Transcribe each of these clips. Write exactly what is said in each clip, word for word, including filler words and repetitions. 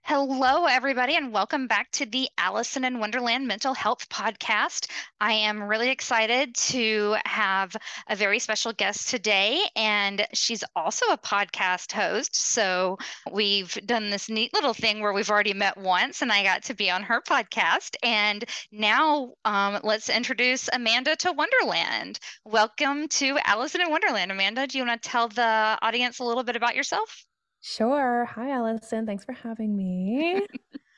Hello, everybody, and welcome back to the Allison in Wonderland Mental Health Podcast. I am really excited to have a very special guest today, and she's also a podcast host. So we've done this neat little thing where we've already met once, and I got to be on her podcast. And now um, let's introduce Amanda to Wonderland. Welcome to Allison in Wonderland. Amanda, do you want to tell the audience a little bit about yourself? Sure. Hi, Allison. Thanks for having me.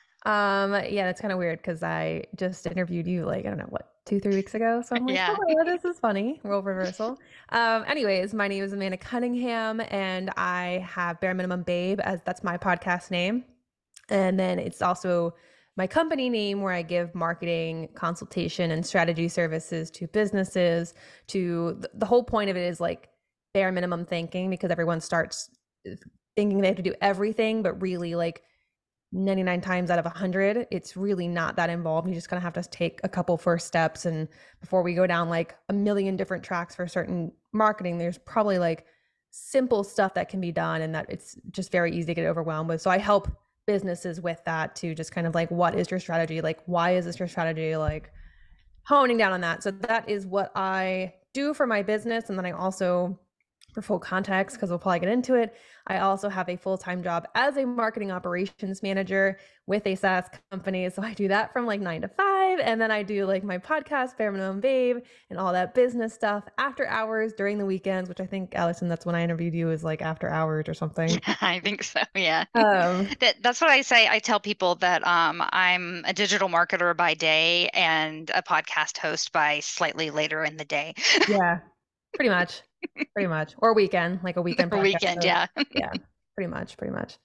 Um, yeah, that's kind of weird because I just interviewed you like, I don't know, what, two, three weeks ago. So I'm like, Yeah. oh, this is funny. Role reversal. Um, anyways, my name is Amanda Cunningham and I have Bare Minimum Babe as that's my podcast name. And then it's also my company name where I give marketing consultation and strategy services to businesses to the whole point of it is like bare minimum thinking because everyone starts thinking they have to do everything, but really like ninety-nine times out of one hundred, it's really not that involved. You just kind of have to take a couple first steps. And before we go down like a million different tracks for certain marketing, there's probably like simple stuff that can be done and that it's just very easy to get overwhelmed with. So I help businesses with that to just kind of like, what is your strategy? Like, why is this your strategy? Like honing down on that. So that is what I do for my business. And then I also, for full context, because we'll probably get into it, I also have a full-time job as a marketing operations manager with a SaaS company. So I do that from like nine to five. And then I do like my podcast, Bare Minimum Babe, and all that business stuff after hours during the weekends, which I think, Allison, that's when I interviewed you is like after hours or something. I think so, yeah. Um, That that's what I say. I tell people that um, I'm a digital marketer by day and a podcast host by slightly later in the day yeah, pretty much, pretty much. Or weekend, like a weekend or podcast weekend, host. yeah. Yeah, pretty much, pretty much.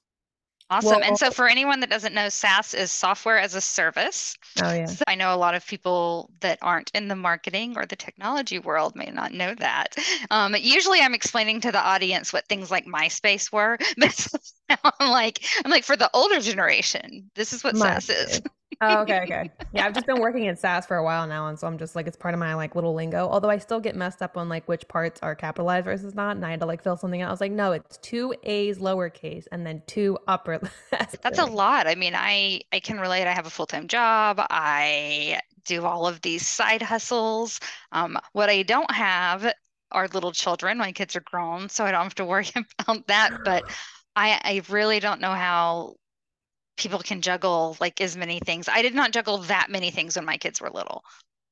Awesome. And Well, so for anyone that doesn't know, SaaS is software as a service. oh yeah. So I know a lot of people that aren't in the marketing or the technology world may not know that. Um, usually I'm explaining to the audience what things like MySpace were, but I'm like, I'm like for the older generation, this is what SaaS is. MySpace. Oh, okay, okay. Yeah, I've just been working in SaaS for a while now, and so I'm just like it's part of my like little lingo. Although I still get messed up on like which parts are capitalized versus not, and I had to like fill something out. I was like, no, it's two A's lowercase and then two upper. That's a lot. I mean, I I can relate. I have a full-time job. I do all of these side hustles. Um, what I don't have are little children. My kids are grown, so I don't have to worry about that. But I I really don't know how people can juggle like as many things. I did not juggle that many things when my kids were little.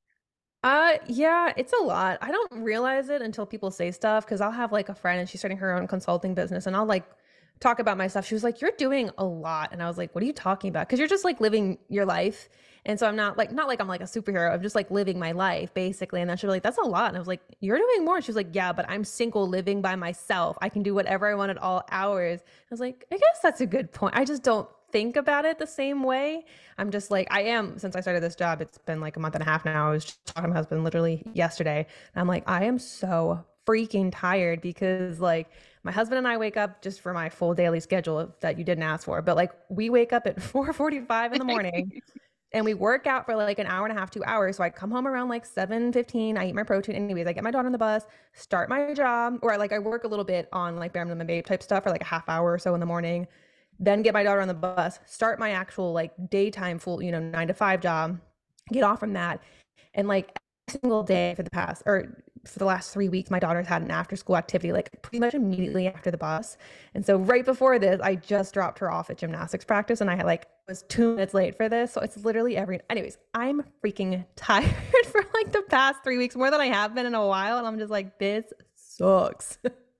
Uh, yeah, it's a lot. I don't realize it until people say stuff because I'll have like a friend and she's starting her own consulting business and I'll like talk about my stuff. She was like, "You're doing a lot." And I was like, "What are you talking about?" Because you're just like living your life. And so I'm not like, not like I'm like a superhero. I'm just like living my life basically. And then she was like, "That's a lot." And I was like, "You're doing more." And she was like, "Yeah, but I'm single living by myself. I can do whatever I want at all hours." I was like, "I guess that's a good point. I just don't think about it the same way." I'm just like, I am, since I started this job, it's been like a month and a half now. I was just talking to my husband literally yesterday. And I'm like, I am so freaking tired because like my husband and I wake up just for my full daily schedule that you didn't ask for, but like we wake up at four forty-five in the morning and we work out for like an hour and a half, two hours. So I come home around like seven fifteen. I eat my protein. Anyways, I get my daughter on the bus, start my job, or like I work a little bit on like Bare Minimum Babe type stuff for like a half hour or so in the morning, then get my daughter on the bus, start my actual like daytime full, you know, nine to five job, get off from that. And like every single day for the past or for the last three weeks, my daughter's had an after school activity like pretty much immediately after the bus. And so right before this, I just dropped her off at gymnastics practice and I had like was two minutes late for this. So it's literally every anyways, I'm freaking tired for like the past three weeks, more than I have been in a while. And I'm just like, this sucks.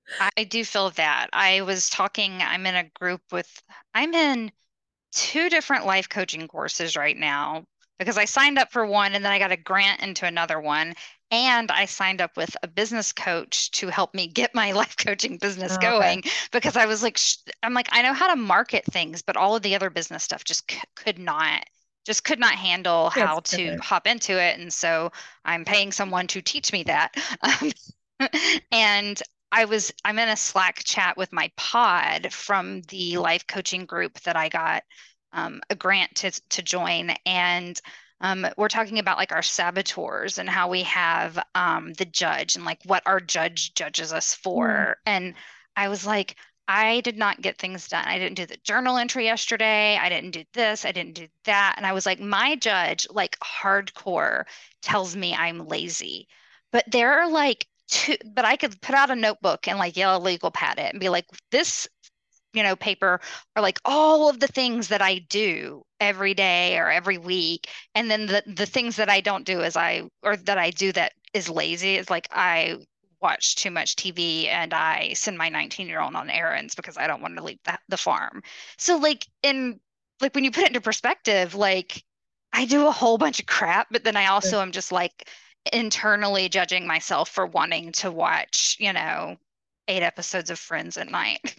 I do feel that. I was talking, I'm in a group with, I'm in two different life coaching courses right now because I signed up for one and then I got a grant into another one. And I signed up with a business coach to help me get my life coaching business Oh, okay. going because I was like, sh- I'm like, I know how to market things, but all of the other business stuff just c- could not, just could not handle Yeah, it's how to different. hop into it. And so I'm paying someone to teach me that. Um, and I was, I'm in a Slack chat with my pod from the life coaching group that I got um, a grant to to join, and um, we're talking about like our saboteurs and how we have um, the judge and like what our judge judges us Mm. for. And I was like, I did not get things done. I didn't do the journal entry yesterday. I didn't do this. I didn't do that. And I was like, my judge, like hardcore, tells me I'm lazy. But there are like two, but I could put out a notebook and like yellow legal pad it and be like, this, you know, paper are like all of the things that I do every day or every week. And then the the things that I don't do is I or that I do that is lazy is like I watch too much T V and I send my nineteen year old on errands because I don't want to leave the, the farm. So like in like when you put it into perspective, like I do a whole bunch of crap, but then I also am just like internally judging myself for wanting to watch, you know, eight episodes of Friends at night.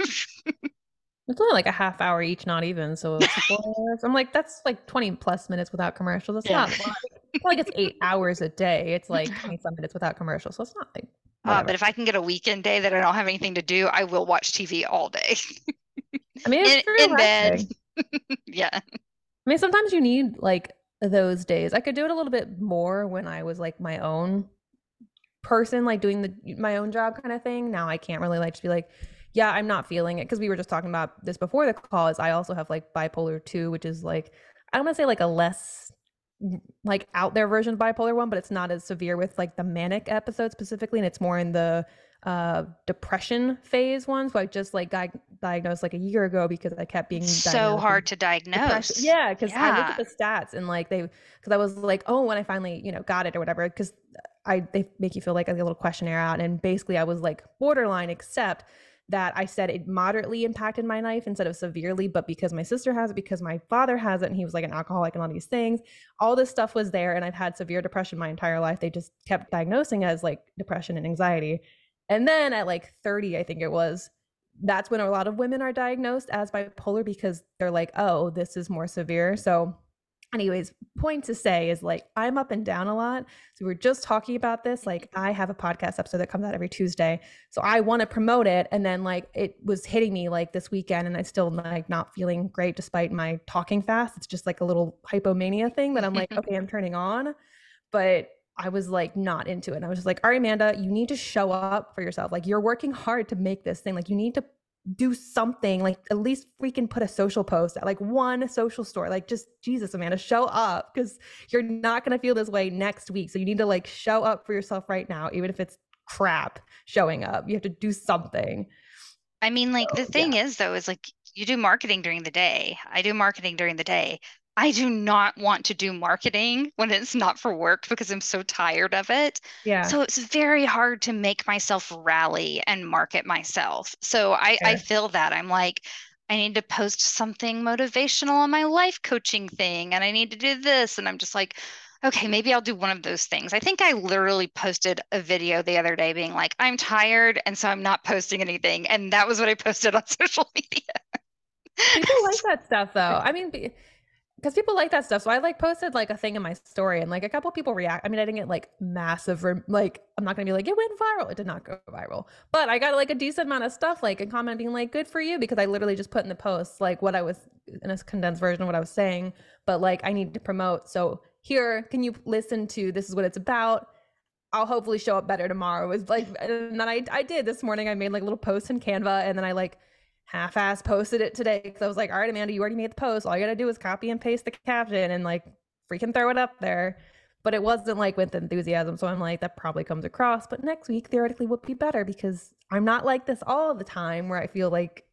It's only like a half hour each, not even. So it's four hours. I'm like, that's like twenty plus minutes without commercials. It's Yeah. not like, it's not like it's eight hours a day. It's like twenty some minutes without commercials. So it's not like Uh, whatever. but if I can get a weekend day that I don't have anything to do, I will watch T V all day. I mean, it's in, in bed. relaxing. Yeah. I mean, sometimes you need like those days. I could do it a little bit more when I was like my own person, like doing the my own job kind of thing. Now I can't really like just be like, yeah, I'm not feeling it, because we were just talking about this before the call. Is I also have like bipolar two, which is like, I don't want to say like a less like out there version of bipolar one, but it's not as severe with like the manic episode specifically, and it's more in the uh depression phase one. So I just like got diagnosed like a year ago because I kept being so hard to diagnose. Depression. Yeah, because yeah. I looked at the stats and like they, because I was like, oh, when I finally you know got it or whatever, because I they make you fill like a little questionnaire out, and basically I was like borderline, except that I said it moderately impacted my life instead of severely, but because my sister has it, because my father has it, and he was like an alcoholic and all these things, all this stuff was there, and I've had severe depression my entire life. They just kept diagnosing as like depression and anxiety. And then at like thirty, I think it was, that's when a lot of women are diagnosed as bipolar, because they're like, oh, this is more severe. So anyways, point to say is like, I'm up and down a lot. So we are just talking about this. Like I have a podcast episode that comes out every Tuesday. So I want to promote it. And then like, it was hitting me like this weekend, and I still like not feeling great despite my talking fast. It's just like a little hypomania thing that I'm like, okay, I'm turning on. But I was like not into it. And I was just like, all right, Amanda, you need to show up for yourself. Like you're working hard to make this thing. Like you need to do something, like at least freaking put a social post at like one social store. Like just Jesus, Amanda, show up, because you're not going to feel this way next week. So you need to like show up for yourself right now, even if it's crap showing up. You have to do something. I mean, like so, the thing yeah. is though, is like you do marketing during the day. I do marketing during the day. I do not want to do marketing when it's not for work because I'm so tired of it. Yeah. So it's very hard to make myself rally and market myself. So I, I feel that I'm like, I need to post something motivational on my life coaching thing, and I need to do this. And I'm just like, okay, maybe I'll do one of those things. I think I literally posted a video the other day being like, I'm tired, and so I'm not posting anything. And that was what I posted on social media. People like that stuff though. I mean, because people like that stuff. So I like posted like a thing in my story, and like a couple people react. I mean, I didn't get like massive, like I'm not gonna be like it went viral. It did not go viral, but I got like a decent amount of stuff, like a comment being like good for you, because I literally just put in the post like what I was, in a condensed version of what I was saying, but like I need to promote. So here, can you listen to, this is what it's about. I'll hopefully show up better tomorrow. It was like, and then I I did this morning. I made like a little post in Canva, and then I like half-ass posted it today because I was like, all right, Amanda, you already made the post. All you gotta do is copy and paste the caption and like freaking throw it up there. But it wasn't like with enthusiasm. So I'm like, that probably comes across. But next week theoretically would be better, because I'm not like this all the time where I feel like,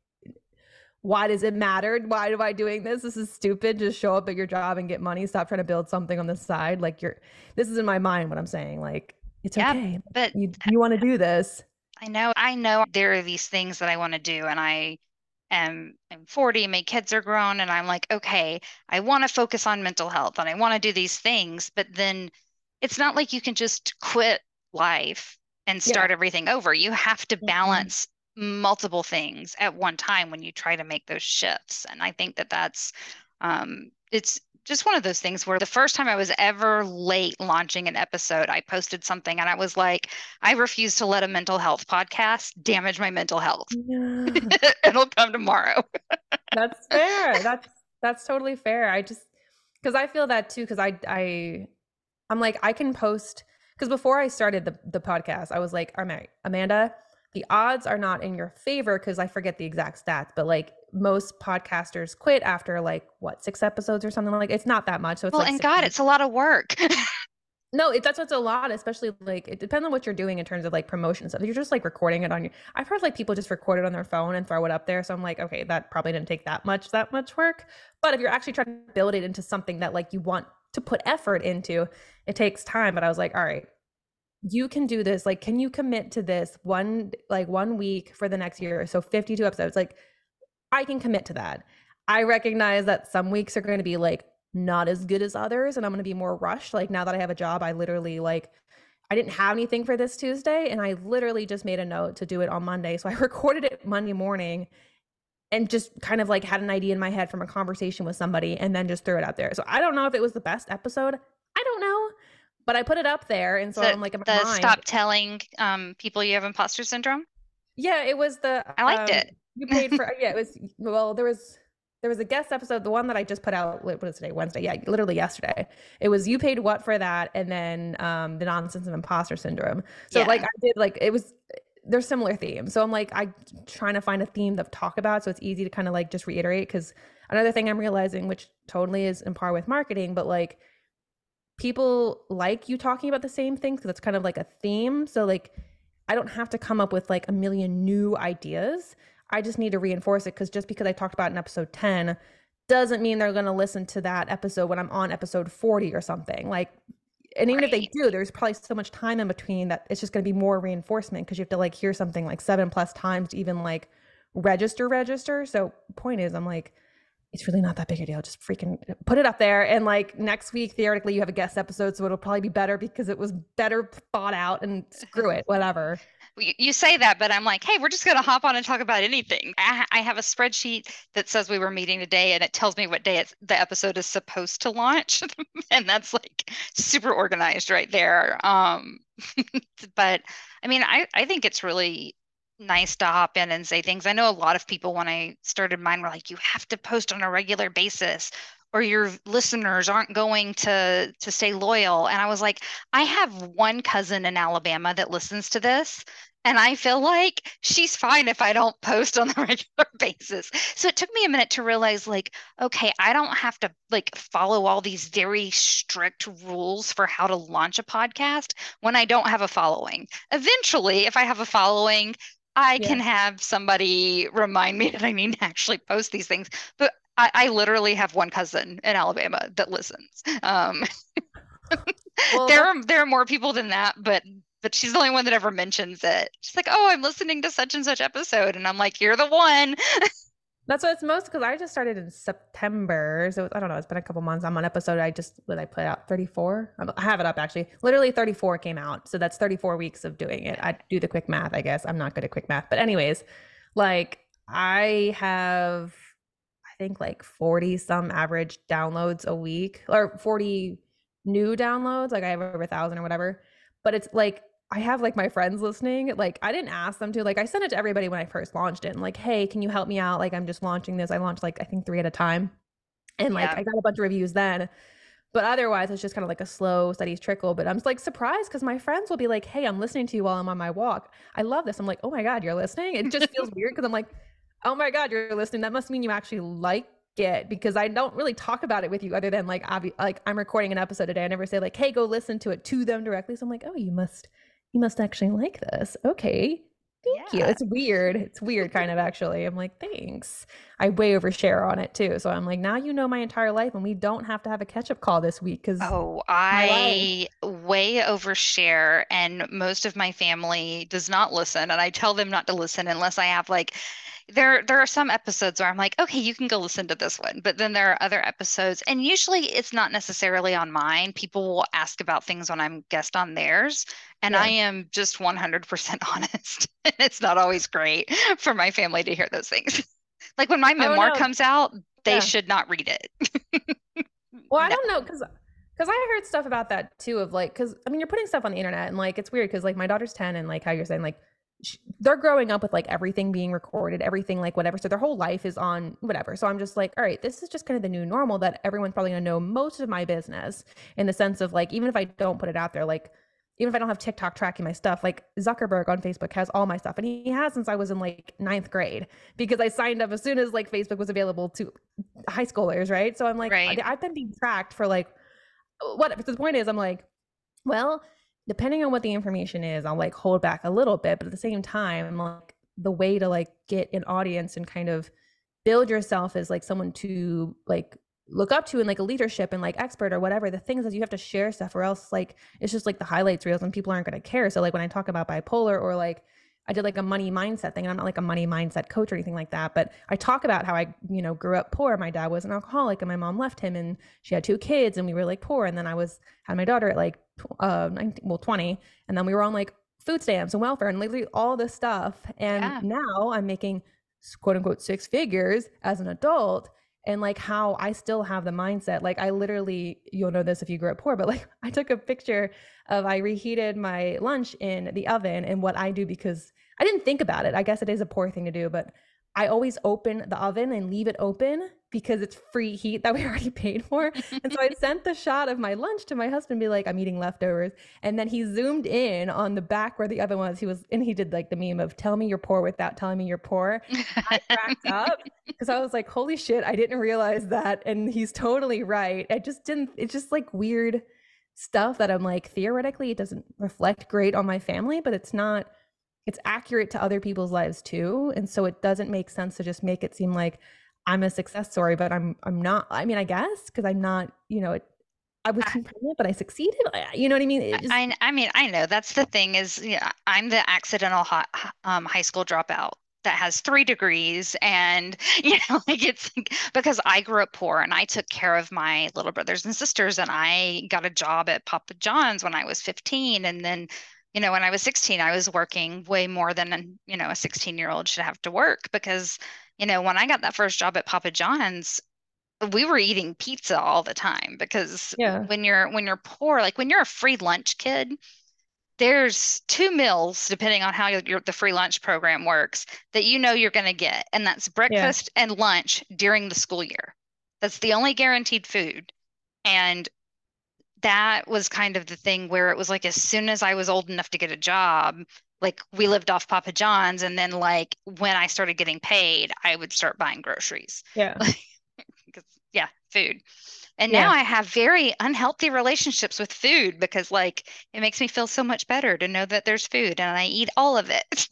why does it matter? Why am I doing this? This is stupid. Just show up at your job and get money. Stop trying to build something on the side. Like you're, this is in my mind what I'm saying. Like, it's yeah, okay. But you, you want to do this. I know, I know there are these things that I want to do, and I am I'm forty, my kids are grown, and I'm like, okay, I want to focus on mental health and I want to do these things, but then it's not like you can just quit life and start yeah. everything over. You have to balance mm-hmm. multiple things at one time when you try to make those shifts. And I think that that's um it's just one of those things where the first time I was ever late launching an episode, I posted something and I was like, I refuse to let a mental health podcast damage my mental health. Yeah. It'll come tomorrow. That's fair. That's that's totally fair. I just, because I feel that too, because I I I'm like, I can post, because before I started the the podcast, I was like, all right, Amanda, the odds are not in your favor because I forget the exact stats, but like most podcasters quit after like what, six episodes or something like it's not that much. So it's Well, like and six God, weeks. it's a lot of work. No, it, that's what's a lot, especially like it depends on what you're doing in terms of like promotion stuff. If you're just like recording it on your, I've heard like people just record it on their phone and throw it up there. So I'm like, okay, that probably didn't take that much, that much work. But if you're actually trying to build it into something that like you want to put effort into, it takes time. But I was like, all right, you can do this. Like, can you commit to this one, like one week for the next year? So fifty-two episodes, like I can commit to that. I recognize that some weeks are going to be like not as good as others and I'm going to be more rushed. Like now that I have a job, I literally like I didn't have anything for this Tuesday and I literally just made a note to do it on Monday. So I recorded it Monday morning and just kind of like had an idea in my head from a conversation with somebody and then just threw it out there. So I don't know if it was the best episode. I don't know, but I put it up there and so The, I'm like in my the mind. stop telling um, people you have imposter syndrome. Yeah, it was the I liked um, it. You paid for yeah, it was well, there was there was a guest episode, the one that I just put out, what was today, Wednesday? Yeah, literally yesterday. It was You Paid What for That, and then um, The Nonsense of Imposter Syndrome. So Yeah. like I did like, it was, there's similar themes. So I'm like, I trying to find a theme to talk about so it's easy to kind of like just reiterate. Because another thing I'm realizing, which totally is in par with marketing, but like people like you talking about the same things because it's kind of like a theme. So like I don't have to come up with like a million new ideas. I just need to reinforce it because just because I talked about in episode ten doesn't mean they're going to listen to that episode when I'm on episode forty or something. Like, and even right. if they do, there's probably so much time in between that it's just going to be more reinforcement because you have to like hear something like seven plus times to even like register, register. So point is, I'm like, it's really not that big a deal. Just freaking put it up there. And like next week, theoretically, you have a guest episode. So it'll probably be better because it was better thought out and screw it, whatever. You say that, but I'm like, hey, we're just going to hop on and talk about anything. I, I have a spreadsheet that says we were meeting today and it tells me what day it's, the episode is supposed to launch. And that's like super organized right there. Um, but I mean, I, I think it's really nice to hop in and say things. I know a lot of people when I started mine were like, you have to post on a regular basis or your listeners aren't going to to stay loyal. And I was like, I have one cousin in Alabama that listens to this. And I feel like she's fine if I don't post on a regular basis. So it took me a minute to realize like, okay, I don't have to like follow all these very strict rules for how to launch a podcast when I don't have a following. Eventually, if I have a following, I yeah. can have somebody remind me that I need to actually post these things. But I, I literally have one cousin in Alabama that listens. Um, well, there are there are more people than that, but but she's the only one that ever mentions it. She's like, "Oh, I'm listening to such and such episode," and I'm like, "You're the one." That's what it's most because I just started in September, so I don't know. It's been a couple months. I'm on episode. I just what I put out thirty-four. I have it up actually. Literally thirty-four came out, so that's thirty-four weeks of doing it. I do the quick math, I guess. I'm not good at quick math, but anyways, like I have, I think like forty some average downloads a week, or forty new downloads. Like I have over a thousand or whatever. But it's like I have like my friends listening. Like I didn't ask them to. Like I sent it to everybody when I first launched it. And like, hey, can you help me out? Like I'm just launching this. I launched like I think three at a time. And like yeah. I got a bunch of reviews then. But otherwise it's just kind of like a slow, steady trickle. But I'm like surprised because my friends will be like, hey, I'm listening to you while I'm on my walk. I love this. I'm like, oh my God, you're listening. It just feels weird because I'm like, oh my God, you're listening. That must mean you actually like it because I don't really talk about it with you other than like, obvi- like I'm recording an episode today. I never say like, hey, go listen to it to them directly. So I'm like, oh, you must, you must actually like this. Okay. Thank yeah. you. It's weird. It's weird kind of actually. I'm like, thanks. I way overshare on it too. So I'm like, now you know my entire life and we don't have to have a catch-up call this week because oh, I way overshare and most of my family does not listen and I tell them not to listen unless I have like there there are some episodes where I'm like, okay, you can go listen to this one. But then there are other episodes and usually it's not necessarily on mine. People will ask about things when I'm guest on theirs. And yeah. I am just one hundred percent honest. It's not always great for my family to hear those things. Like when my memoir oh, no. comes out, they yeah. should not read it. Well, I no. don't know because because I heard stuff about that too of like because I mean you're putting stuff on the internet and like it's weird because like my daughter's ten and like how you're saying like she, they're growing up with like everything being recorded, everything like whatever. So their whole life is on whatever. So I'm just like, all right, this is just kind of the new normal that everyone's probably gonna know most of my business in the sense of like even if I don't put it out there, like even if I don't have TikTok tracking my stuff, like Zuckerberg on Facebook has all my stuff. And he has since I was in like ninth grade because I signed up as soon as like Facebook was available to high schoolers, right? So I'm like, Right. I've been being tracked for like, what the point is, I'm like, well, depending on what the information is, I'll like hold back a little bit. But at the same time, I'm like, the way to like get an audience and kind of build yourself as like someone to like look up to and like a leadership and like expert or whatever, the things is you have to share stuff or else like it's just like the highlights reels and people aren't going to care. So like when I talk about bipolar or like I did like a money mindset thing, and I'm not like a money mindset coach or anything like that, but I talk about how I, you know, grew up poor. My dad was an alcoholic and my mom left him and she had two kids and we were like poor. And then I was, had my daughter at like, uh, nineteen, well, twenty. And then we were on like food stamps and welfare and literally all this stuff. And Yeah. now I'm making quote unquote six figures as an adult. And like how I still have the mindset, like I literally, you'll know this if you grew up poor, but like I took a picture of, I reheated my lunch in the oven and what I do, because I didn't think about it. I guess it is a poor thing to do, but I always open the oven and leave it open because it's free heat that we already paid for. And so I sent the shot of my lunch to my husband, be like, I'm eating leftovers. And then he zoomed in on the back where the oven was. He was, and he did like the meme of tell me you're poor without telling me you're poor. I cracked up because I was like, holy shit, I didn't realize that. And he's totally right. I just didn't, it's just like weird stuff that I'm like, theoretically, it doesn't reflect great on my family, but it's not, it's accurate to other people's lives too. And so it doesn't make sense to just make it seem like I'm a success story, but I'm, I'm not, I mean, I guess, because I'm not, you know, it, I was pregnant, but I succeeded. You know what I mean? It just, I, I mean, I know that's the thing is, yeah, I'm the accidental high, um, high school dropout that has three degrees. And, you know, like it's like, because I grew up poor and I took care of my little brothers and sisters and I got a job at Papa John's when I was fifteen. And then, you know, when I was sixteen, I was working way more than, you know, a sixteen year old should have to work because, you know, when I got that first job at Papa John's, we were eating pizza all the time because yeah, when you're when you're poor, like when you're a free lunch kid, there's two meals depending on how your, your the free lunch program works that you know you're going to get, and that's yeah, breakfast and lunch during the school year. That's the only guaranteed food. And that was kind of the thing where it was like as soon as I was old enough to get a job, like we lived off Papa John's, and then like when I started getting paid, I would start buying groceries. yeah, Because yeah, food. And now yeah. I have very unhealthy relationships with food because like it makes me feel so much better to know that there's food and I eat all of it.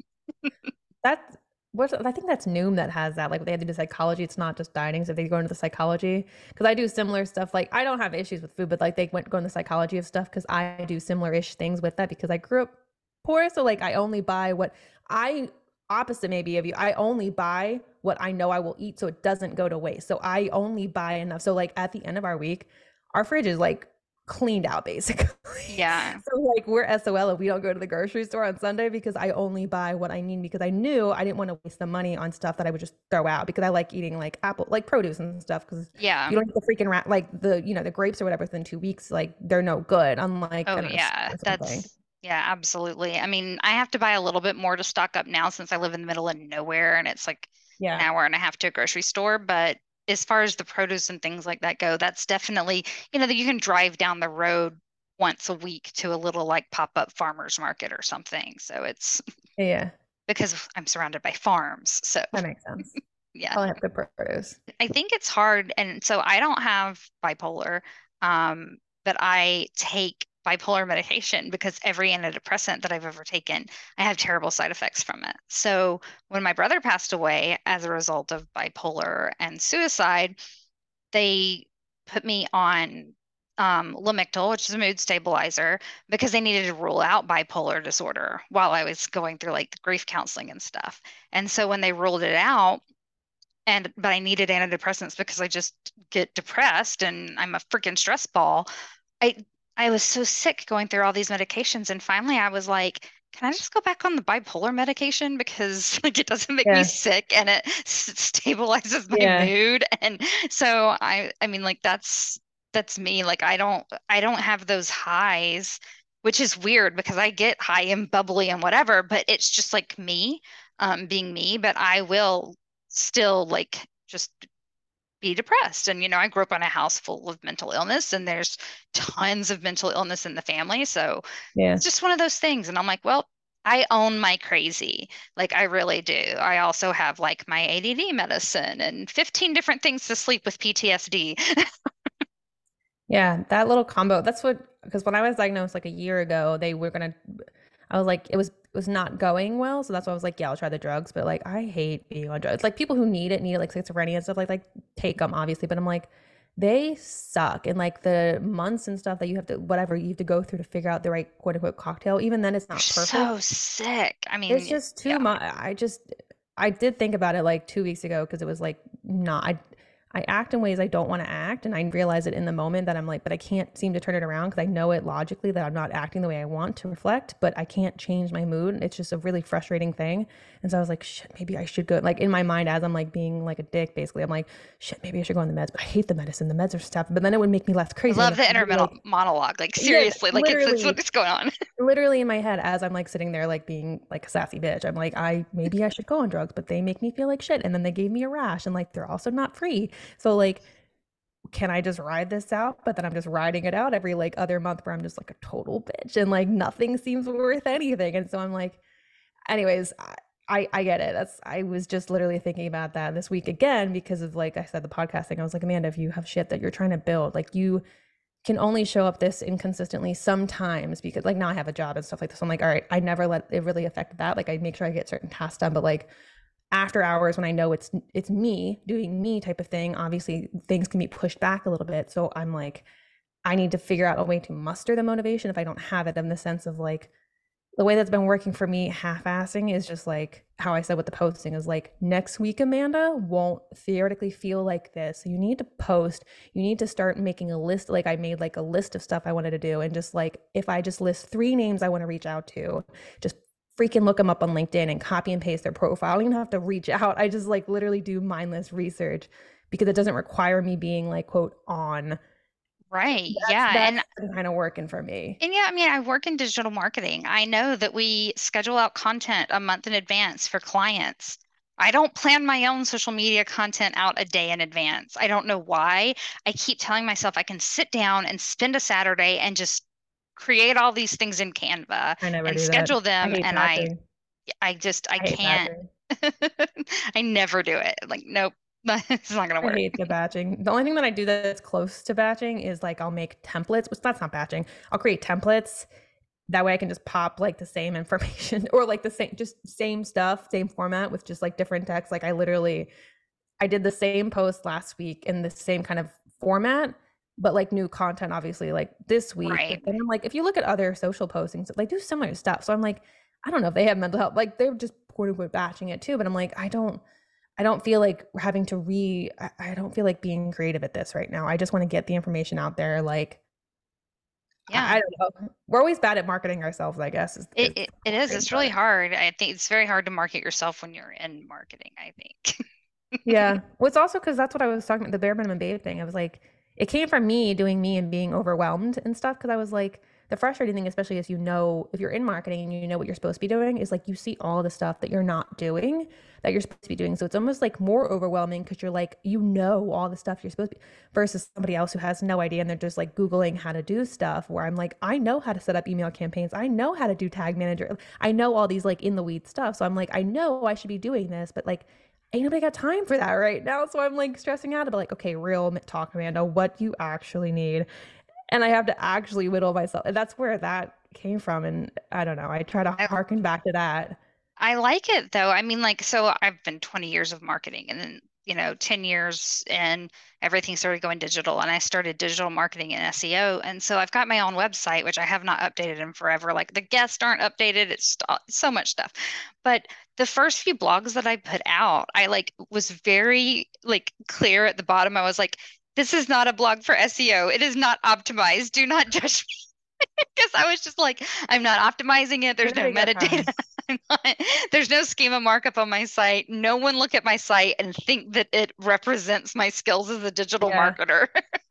That's what I think that's Noom that has that. Like they have to do psychology. It's not just dieting. So they go into the psychology because I do similar stuff. Like I don't have issues with food, but like they went go into the psychology of stuff because I do similar ish things with that because I grew up poor. So like I only buy what I opposite maybe of you. I only buy what I know I will eat so it doesn't go to waste. So I only buy enough. So like at the end of our week, our fridge is like cleaned out basically. Yeah. So like we're S O L if we don't go to the grocery store on Sunday because I only buy what I need because I knew I didn't want to waste the money on stuff that I would just throw out because I like eating like apple like produce and stuff because Yeah. you don't eat the freaking rat like the you know the grapes or whatever within two weeks like they're no good unlike Oh I don't know yeah. or something. That's yeah, absolutely. I mean, I have to buy a little bit more to stock up now since I live in the middle of nowhere and it's like an Yeah, hour and a half to a grocery store. But as far as the produce and things like that go, that's definitely, you know, that you can drive down the road once a week to a little like pop-up farmers market or something. So it's yeah, because I'm surrounded by farms. So that makes sense. yeah, Probably have good produce. I think it's hard. And so I don't have bipolar, um, but I take bipolar medication because every antidepressant that I've ever taken, I have terrible side effects from it. So when my brother passed away as a result of bipolar and suicide, they put me on um, Lamictal, which is a mood stabilizer, because they needed to rule out bipolar disorder while I was going through like grief counseling and stuff. And so when they ruled it out, and but I needed antidepressants because I just get depressed and I'm a freaking stress ball. I I was so sick going through all these medications, and finally I was like, can I just go back on the bipolar medication because like it doesn't make me Yeah, sick and it s- stabilizes my yeah, mood. And so I I mean like that's that's me. Like I don't I don't have those highs, which is weird because I get high and bubbly and whatever, but it's just like me, um, being me. But I will still like just be depressed. And, you know, I grew up in a house full of mental illness, and there's tons of mental illness in the family. So Yeah. it's just one of those things. And I'm like, well, I own my crazy. Like, I really do. I also have like my A D D medicine and fifteen different things to sleep with P T S D. Yeah, that little combo. That's what, because when I was diagnosed like a year ago, they were gonna, I was like, it was it was not going well, so that's why I was like, yeah, I'll try the drugs. But like, I hate being on drugs. Like people who need it, need it, like schizophrenia and stuff, like like take them obviously. But I'm like, they suck, and like the months and stuff that you have to whatever you have to go through to figure out the right quote unquote cocktail. Even then, it's You're not perfect. so sick. I It's mean, just too yeah. much. I just I did think about it like two weeks ago because it was like not I I act in ways I don't want to act, and I realize it in the moment that I'm like, but I can't seem to turn it around because I know it logically that I'm not acting the way I want to reflect, but I can't change my mood. It's just a really frustrating thing. And so I was like, shit, maybe I should go. Like in my mind, as I'm like being like a dick, basically, I'm like, shit, maybe I should go on the meds. But I hate the medicine. The meds are stuff. But then it would make me less I crazy. And love then the I'd inner be like, monologue. Like yeah, seriously, like it's it's literally what's going on. literally in my head as I'm like sitting there like being like a sassy bitch. I'm like, I maybe I should go on drugs, but they make me feel like shit. And then they gave me a rash, and like they're also not free. So like, can I just ride this out? But then I'm just riding it out every like other month where I'm just like a total bitch and like nothing seems worth anything. And so I'm like, anyways, I I get it. That's I was just literally thinking about that this week again because of like I said the podcast thing. I was like, Amanda, if you have shit that you're trying to build, like you can only show up this inconsistently sometimes because like now I have a job and stuff like this. I'm like, all right, I never let it really affect that. Like I make sure I get certain tasks done, but like after hours when I know it's it's me doing me type of thing, obviously things can be pushed back a little bit. So I'm like, I need to figure out a way to muster the motivation if I don't have it in the sense of like the way that's been working for me half-assing is just like how I said with the posting is like next week Amanda won't theoretically feel like this. So you need to post, you need to start making a list. Like I made like a list of stuff I wanted to do, and just like if I just list three names I want to reach out to, just freaking look them up on LinkedIn and copy and paste their profile. I don't even have to reach out. I just like literally do mindless research because it doesn't require me being like quote on. Right. That's, Yeah. that's And kind of working for me. and yeah, I mean, I work in digital marketing. I know that we schedule out content a month in advance for clients. I don't plan my own social media content out a day in advance. I don't know why. I keep telling myself I can sit down and spend a Saturday and just create all these things in Canva I never and do that. schedule I them, hate and I batching. I just I I hate can't. batching. I never do it. Like, nope, it's not gonna I work. hate the batching. The only thing that I do that's close to batching is like I'll make templates, which that's not batching. I'll create templates. That way I can just pop like the same information or like the same, just same stuff, same format with just like different text. Like I literally, I did the same post last week in the same kind of format, but like new content, obviously, like this week. Right. But then I'm like, if you look at other social postings, they do similar stuff. So I'm like, I don't know if they have mental health, like they're just quote unquote batching it too. But I'm like, I don't, I don't feel like having to re, I, I don't feel like being creative at this right now. I just want to get the information out there. Like, Yeah. I, I don't know. We're always bad at marketing ourselves, I guess. Is, It, is it, it is. It's really hard. I think it's very hard to market yourself when you're in marketing, I think. Yeah. Well, it's also because that's what I was talking about, the bare minimum babe thing. I was like, it came from me doing me and being overwhelmed and stuff. Cause I was like, the frustrating thing, especially as you know, if you're in marketing and you know what you're supposed to be doing, is like you see all the stuff that you're not doing that you're supposed to be doing. So it's almost like more overwhelming because you're like, you know, all the stuff you're supposed to be versus somebody else who has no idea and they're just like Googling how to do stuff. Where I'm like, I know how to set up email campaigns. I know how to do tag manager. I know all these like in the weed stuff. So I'm like, I know I should be doing this, but like, ain't nobody got time for that right now. So I'm like stressing out about like, okay, real talk, Amanda, what you actually need. And I have to actually whittle myself. And that's where that came from. And I don't know. I try to I, harken back to that. I like it though. I mean, like, so I've been twenty years of marketing, and then, you know, ten years and everything started going digital, and I started digital marketing and S E O. And so I've got my own website, which I have not updated in forever. Like the guests aren't updated. It's st- so much stuff. But the first few blogs that I put out, I like was very like clear at the bottom. I was like, this is not a blog for S E O. It is not optimized. Do not judge me. Because I was just like, I'm not optimizing it. There's no metadata. I'm not, there's no schema markup on my site. No one look at my site and think that it represents my skills as a digital Yeah. marketer.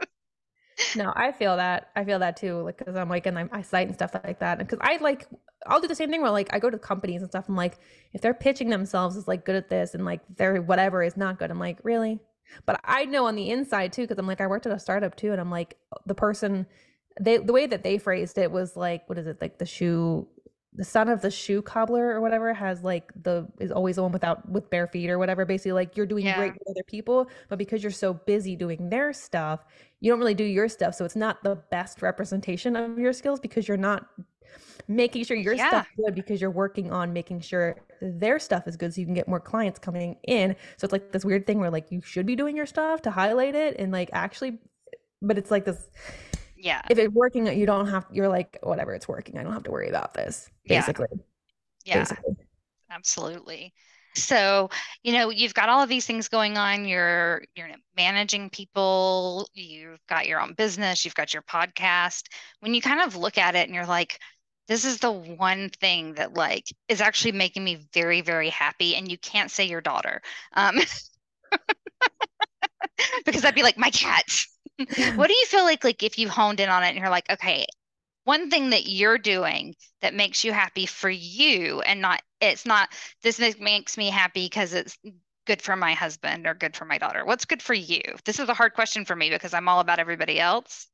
No, I feel that. I feel that too. Like, cause I'm like, in my site and stuff like that. And cause I like, I'll do the same thing where like, I go to companies and stuff. I'm like, if they're pitching themselves as like good at this and like they're whatever is not good, I'm like, really? But I know on the inside too, because I'm like, I worked at a startup too, and I'm like, the person, they the way that they phrased it was like, what is it, like the shoe, the son of the shoe cobbler or whatever has like the is always the one without with bare feet or whatever. Basically, like you're doing great Yeah. with other people, but because you're so busy doing their stuff, you don't really do your stuff. So it's not the best representation of your skills because you're not making sure your Yeah. stuff's good because you're working on making sure their stuff is good so you can get more clients coming in. So it's like this weird thing where like you should be doing your stuff to highlight it and like actually, but it's like this, Yeah. if it's working, you don't have, you're like, whatever, it's working. I don't have to worry about this, Yeah. basically. Yeah. Basically. Absolutely. So, you know, you've got all of these things going on. You're you're managing people, you've got your own business, you've got your podcast. When you kind of look at it and you're like, this is the one thing that like is actually making me very, very happy. And you can't say your daughter. Um, because that'd be like my cats. What do you feel like like if you honed in on it and you're like, okay, one thing that you're doing that makes you happy for you and not it's not this makes makes me happy because it's good for my husband or good for my daughter. What's good for you? This is a hard question for me because I'm all about everybody else.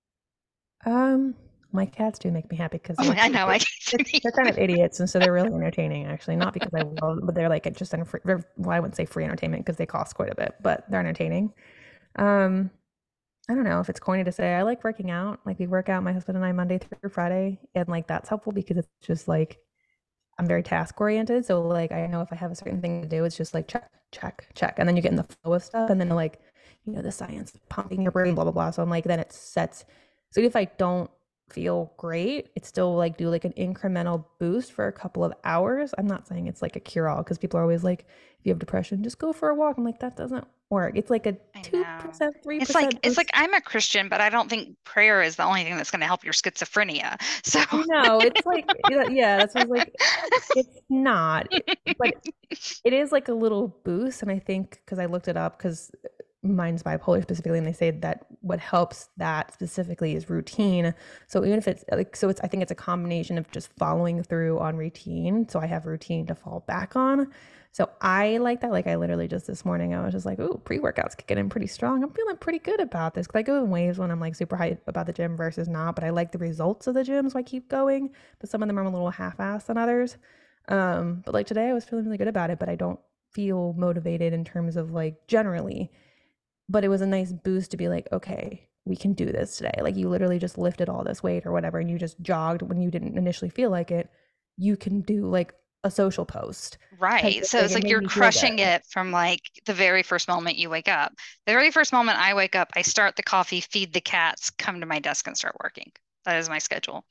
Um, my cats do make me happy because Oh, they're I know. I they're, they're kind of idiots, and so they're really entertaining. Actually, not because I love, but they're like just in free, well, I wouldn't say free entertainment because they cost quite a bit, but they're entertaining. Um, I don't know if it's corny to say. I like working out. Like we work out, my husband and I, Monday through Friday, and like that's helpful because it's just like I'm very task oriented. So like I know if I have a certain thing to do, it's just like check, check, check, and then you get in the flow of stuff, and then like you know the science of pumping your brain, blah blah blah. So I'm like then it sets. So if I don't feel great, it's still like do like an incremental boost for a couple of hours. I'm not saying it's like a cure all because people are always like, if you have depression, just go for a walk. I'm like, that doesn't work. It's like a I two know. percent, three It's like percent it's boost. like I'm a Christian, but I don't think prayer is the only thing that's going to help your schizophrenia. So I know. It's like, yeah, that's what I was like, it's not, but it is like a little boost. And I think because I looked it up because mine's bipolar specifically, and they say that what helps that specifically is routine. So even if it's like, so it's, I think it's a combination of just following through on routine. So I have routine to fall back on. So I like that. Like I literally just this morning, I was just like, ooh, pre-workouts kicking in pretty strong. I'm feeling pretty good about this. Cause I go in waves when I'm like super hyped about the gym versus not, but I like the results of the gym. So I keep going, but some of them are a little half-assed than others. Um, but like today I was feeling really good about it, but I don't feel motivated in terms of like generally, but it was a nice boost to be like, okay, we can do this today. Like you literally just lifted all this weight or whatever, and you just jogged when you didn't initially feel like it. You can do like a social post type right. of So thing. it's It like made you're me feel good. crushing it from like the very first moment you wake up. The very first moment I wake up, I start the coffee, feed the cats, come to my desk and start working. That is my schedule.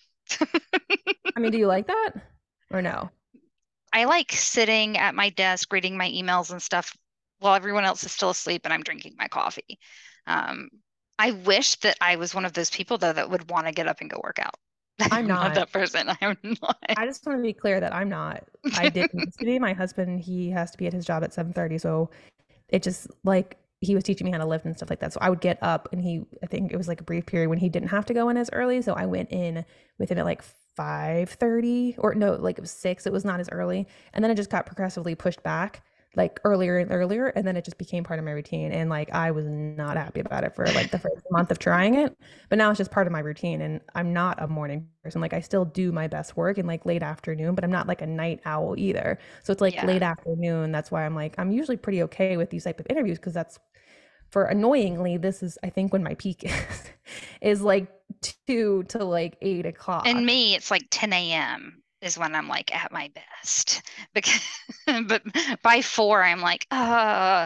I mean, do you like that or no? I like sitting at my desk reading my emails and stuff while everyone else is still asleep and I'm drinking my coffee. Um, I wish that I was one of those people though that would want to get up and go work out. I'm I'm not not. that person. I'm not. I just want to be clear that I'm not. I did used to be. My husband, he has to be at his job at seven thirty, so it just like he was teaching me how to lift and stuff like that. So I would get up and he, I think it was like a brief period when he didn't have to go in as early. So I went in with him at like five thirty or no, like it was six. It was not as early. And then it just got progressively pushed back like earlier and earlier. And then it just became part of my routine. And like, I was not happy about it for like the first month of trying it, but now it's just part of my routine. And I'm not a morning person. Like I still do my best work in like late afternoon, but I'm not like a night owl either. So it's like Yeah. late afternoon. That's why I'm like, I'm usually pretty okay with these type of interviews because that's for annoyingly, this is I think when my peak is is like two to like eight o'clock. And me, it's like ten a m is when I'm like at my best. Because but by four, I'm like, uh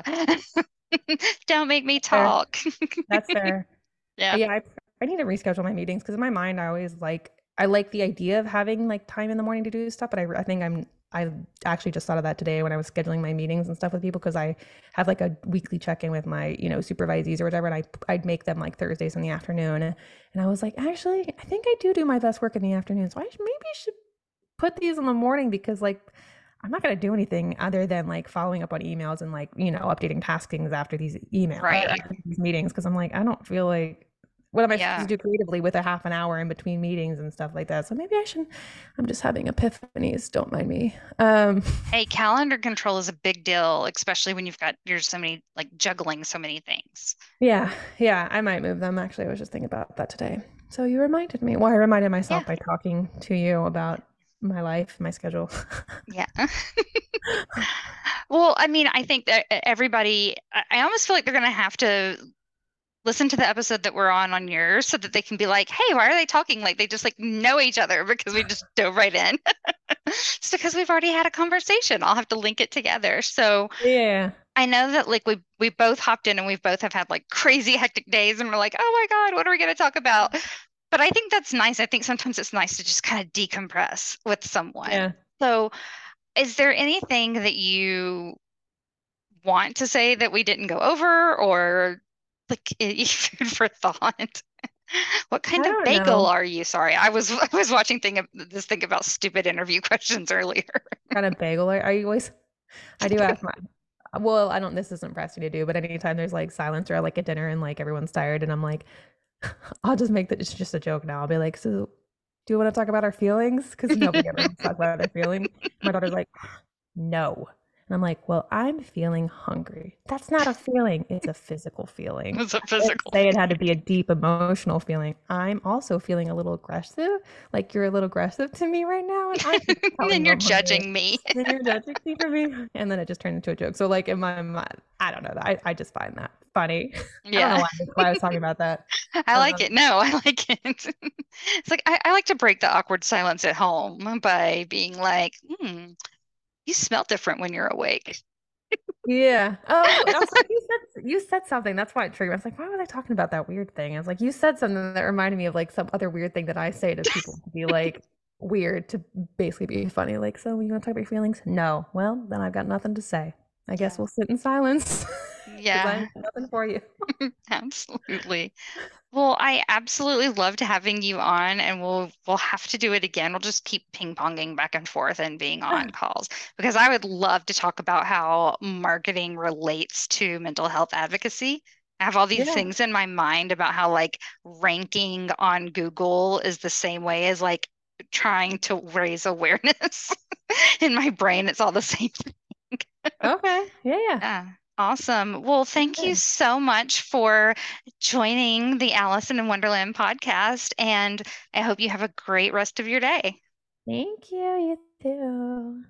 don't make me Fair. talk. That's fair. Yeah. Yeah, I I need to reschedule my meetings because in my mind I always like I like the idea of having like time in the morning to do stuff, but I I think I'm I actually just thought of that today when I was scheduling my meetings and stuff with people because I have like a weekly check-in with my, you know, supervisees or whatever, and I I'd make them like Thursdays in the afternoon, and I was like, actually, I think I do do my best work in the afternoon, so I should, maybe I should put these in the morning because like I'm not going to do anything other than like following up on emails and like, you know, updating taskings after these emails, Right. after these meetings because I'm like, I don't feel like what am I supposed Yeah. to do creatively with a half an hour in between meetings and stuff like that? So maybe I should, I'm just having epiphanies. Don't mind me. Um, Hey, calendar control is a big deal, especially when you've got you're so many like juggling so many things. yeah, yeah, I might move them. Actually, I was just thinking about that today. So you reminded me. Well, I reminded Yeah. myself by talking to you about my life, my schedule. Yeah. Well, I mean, I think that everybody, I I almost feel like they're going to have to listen to the episode that we're on on yours so that they can be like, hey, why are they talking like they just like know each other because we just dove right in. It's because we've already had a conversation. I'll have to link it together. So Yeah. I know that like we we both hopped in and we both have had like crazy hectic days and we're like, oh my God, what are we going to talk about? But I think that's nice. I think sometimes it's nice to just kind of decompress with someone. Yeah. So is there anything that you want to say that we didn't go over or like food for thought? What kind I of don't bagel know. are you? Sorry, I was I was watching thing this thing about stupid interview questions earlier. Kind of bagel are, are you always? I do ask my. Well, I don't. This isn't pressing to do, but anytime there's like silence or like at dinner and like everyone's tired, and I'm like, I'll just make that it's just a joke now. I'll be like, so do you want to talk about our feelings? Because nobody ever wants to talk about their feelings. My daughter's like, no. And I'm like, well, I'm feeling hungry. That's not a feeling. It's a physical feeling. It's a I didn't physical. say it had to be a deep emotional feeling. I'm also feeling a little aggressive. Like you're a little aggressive to me right now. And I'm just telling And you you're I'm hungry. judging me. Then you're judging me for me. And then it just turned into a joke. So like in my mind, I don't know. I, I just find that funny. I don't know Yeah, why, why I was talking about that. I like Um, it. No, I like it. It's like I, I like to break the awkward silence at home by being like, hmm, you smell different when you're awake. Yeah. Oh, I was like, you said you said something. That's why it triggered me. I was like, why was I talking about that weird thing? I was like, you said something that reminded me of like some other weird thing that I say to people to be like weird to basically be funny. Like, so you want to talk about your feelings? No. Well, then I've got nothing to say. I guess Yeah. we'll sit in silence because I Yeah, have nothing for you. absolutely. Well, I absolutely loved having you on, and we'll we'll have to do it again. We'll just keep ping-ponging back and forth and being on calls because I would love to talk about how marketing relates to mental health advocacy. I have all these Yeah. things in my mind about how like ranking on Google is the same way as like trying to raise awareness. In my brain, it's all the same thing. Okay. Yeah. Yeah. Yeah. Awesome. Well, thank you Good. so much for joining the Allison in Wonderland podcast, and I hope you have a great rest of your day. Thank you. You too.